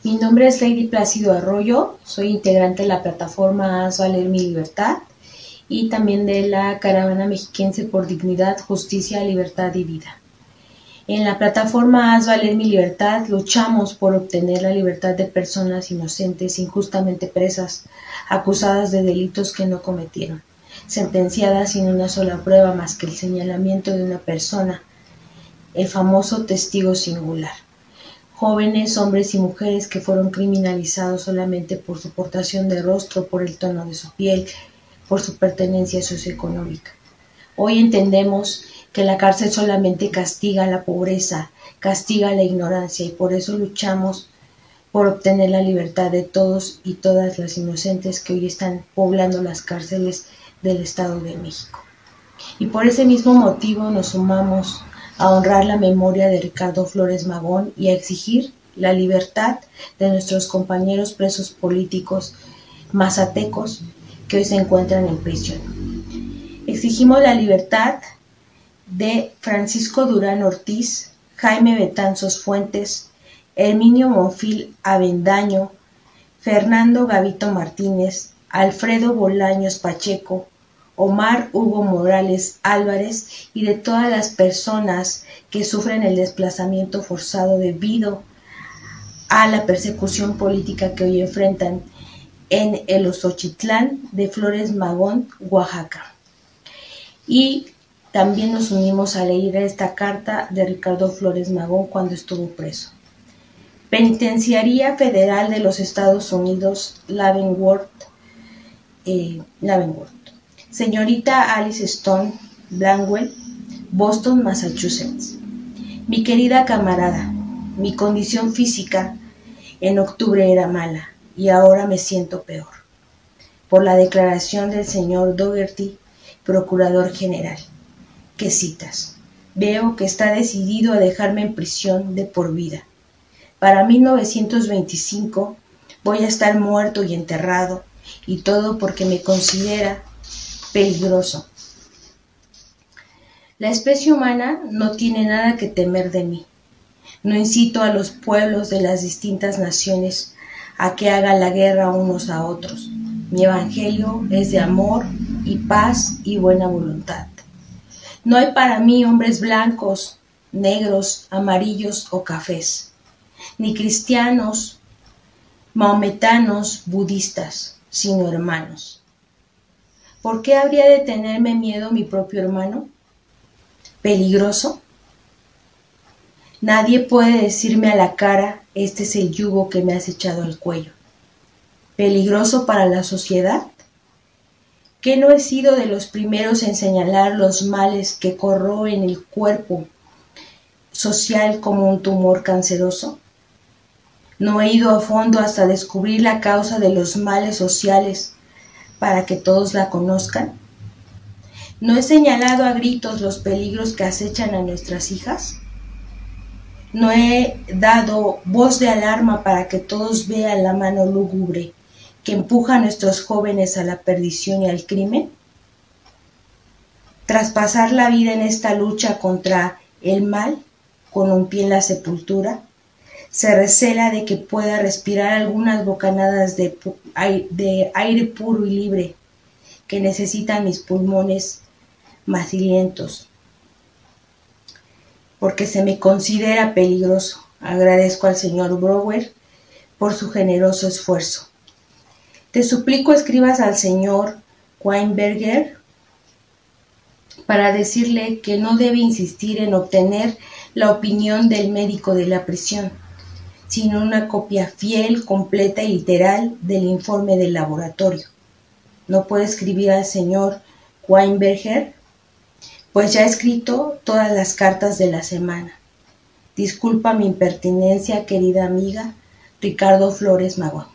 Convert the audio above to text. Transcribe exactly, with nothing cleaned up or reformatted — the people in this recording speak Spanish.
Mi nombre es Lady Plácido Arroyo, soy integrante de la plataforma Haz Valer Mi Libertad y también de la Caravana Mexiquense por Dignidad, Justicia, Libertad y Vida. En la plataforma Haz Valer Mi Libertad luchamos por obtener la libertad de personas inocentes, injustamente presas, acusadas de delitos que no cometieron, sentenciadas sin una sola prueba más que el señalamiento de una persona, el famoso testigo singular. Jóvenes, hombres y mujeres que fueron criminalizados solamente por su portación de rostro, por el tono de su piel, por su pertenencia socioeconómica. Hoy entendemos que la cárcel solamente castiga la pobreza, castiga la ignorancia y por eso luchamos por obtener la libertad de todos y todas las inocentes que hoy están poblando las cárceles del Estado de México. Y por ese mismo motivo nos sumamos a honrar la memoria de Ricardo Flores Magón y a exigir la libertad de nuestros compañeros presos políticos mazatecos que hoy se encuentran en prisión. Exigimos la libertad de Francisco Durán Ortiz, Jaime Betanzos Fuentes, Herminio Monfil Avendaño, Fernando Gavito Martínez, Alfredo Bolaños Pacheco, Omar Hugo Morales Álvarez y de todas las personas que sufren el desplazamiento forzado debido a la persecución política que hoy enfrentan en el Osochitlán de Flores Magón, Oaxaca. Y también nos unimos a leer esta carta de Ricardo Flores Magón cuando estuvo preso. Penitenciaría Federal de los Estados Unidos, Leavenworth, eh, Leavenworth. Señorita Alice Stone Blanwell, Boston, Massachusetts. Mi querida camarada, mi condición física en octubre era mala y ahora me siento peor. Por la declaración del señor Dougherty, procurador general. ¿Qué citas? Veo que está decidido a dejarme en prisión de por vida. Para mil novecientos veinticinco voy a estar muerto y enterrado, y todo porque me considera peligroso. La especie humana no tiene nada que temer de mí. No incito a los pueblos de las distintas naciones a que hagan la guerra unos a otros. Mi evangelio es de amor y paz y buena voluntad. No hay para mí hombres blancos, negros, amarillos o cafés, ni cristianos, mahometanos, budistas, sino hermanos. ¿Por qué habría de tenerme miedo mi propio hermano? ¿Peligroso? Nadie puede decirme a la cara, este es el yugo que me has echado al cuello. ¿Peligroso para la sociedad? ¿Que no he sido de los primeros en señalar los males que corroen el cuerpo social como un tumor canceroso? ¿No he ido a fondo hasta descubrir la causa de los males sociales para que todos la conozcan? ¿No he señalado a gritos los peligros que acechan a nuestras hijas? ¿No he dado voz de alarma para que todos vean la mano lúgubre que empuja a nuestros jóvenes a la perdición y al crimen? Tras pasar la vida en esta lucha contra el mal, con un pie en la sepultura, se recela de que pueda respirar algunas bocanadas de, de aire puro y libre que necesitan mis pulmones macilientos, porque se me considera peligroso. Agradezco al señor Brower por su generoso esfuerzo. Te suplico escribas al señor Weinberger para decirle que no debe insistir en obtener la opinión del médico de la prisión, sino una copia fiel, completa y literal del informe del laboratorio. ¿No puede escribir al señor Weinberger? Pues ya he escrito todas las cartas de la semana. Disculpa mi impertinencia, querida amiga, Ricardo Flores Magón.